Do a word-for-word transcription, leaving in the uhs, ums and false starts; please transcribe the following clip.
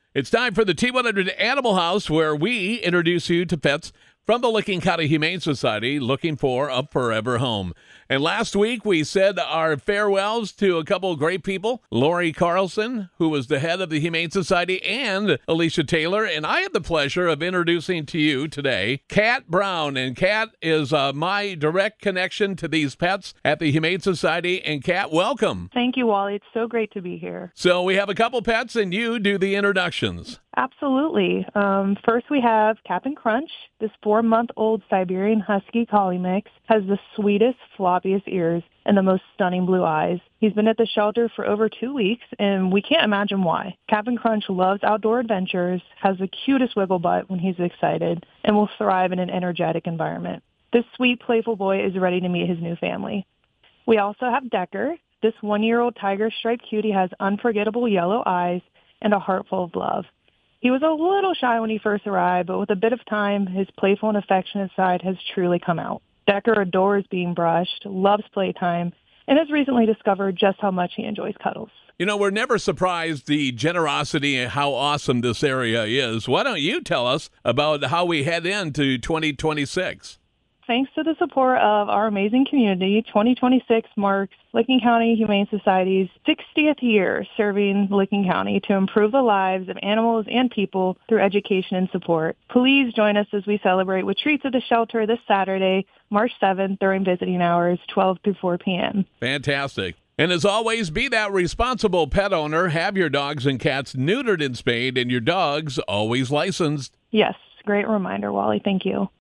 It's time for the T one hundred Animal House, where we introduce you to pets from the Licking County Humane Society looking for a forever home. And last week, we said our farewells to a couple of great people, Lori Carlson, who was the head of the Humane Society, and Alicia Taylor. And I had the pleasure of introducing to you today Kat Brown. And Kat is uh, my direct connection to these pets at the Humane Society. And Kat, welcome. Thank you, Wally. It's so great to be here. So we have a couple pets, and you do the introductions. Absolutely. Um, first, we have Cap'n Crunch. This four-month-old Siberian Husky Collie mix has the sweetest, floppiest ears and the most stunning blue eyes. He's been at the shelter for over two weeks, and we can't imagine why. Cap'n Crunch loves outdoor adventures, has the cutest wiggle butt when he's excited, and will thrive in an energetic environment. This sweet, playful boy is ready to meet his new family. We also have Decker. This one-year-old tiger-striped cutie has unforgettable yellow eyes and a heart full of love. He was a little shy when he first arrived, but with a bit of time, his playful and affectionate side has truly come out. Decker adores being brushed, loves playtime, and has recently discovered just how much he enjoys cuddles. You know, we're never surprised the generosity and how awesome this area is. Why don't you tell us about how we head into twenty twenty-six? Thanks to the support of our amazing community, twenty twenty-six marks Licking County Humane Society's sixtieth year serving Licking County to improve the lives of animals and people through education and support. Please join us as we celebrate with treats at the shelter this Saturday, March seventh, during visiting hours, twelve through four p.m. Fantastic. And as always, be that responsible pet owner. Have your dogs and cats neutered and spayed, and your dogs always licensed. Yes, great reminder, Wally. Thank you.